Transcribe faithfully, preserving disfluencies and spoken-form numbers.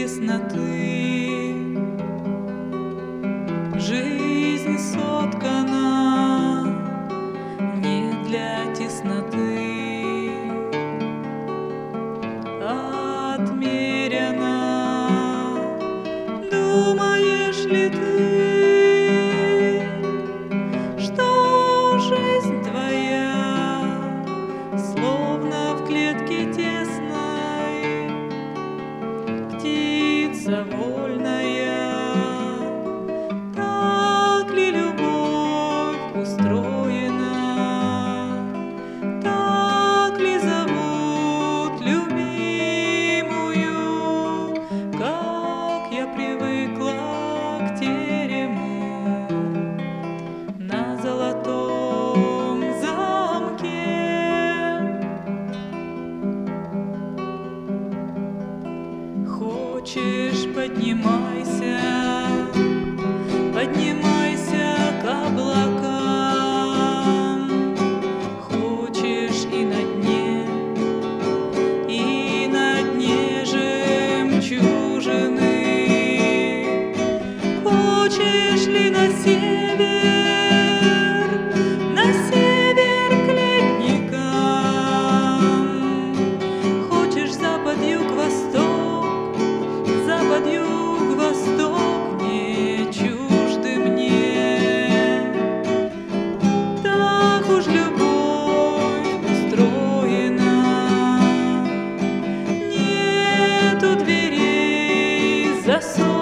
тесноты. Жизнь соткана не для тесноты, отмерена. Думаешь ли ты, что жизнь твоя словно в клетке тесной, птица вольная? Так ли любовь устроена? Так ли зовут любимую? Как я привыкла к терему на золотом замке. Хочешь, поднимайся, поднимайся к облакам. Хочешь, и на дне, и на дне жемчужины. Хочешь ли на север, на север к ледникам? Хочешь запад, юг, восток, запад, юг, восток не чужды мне. Так уж любовь устроена, нету дверей засов.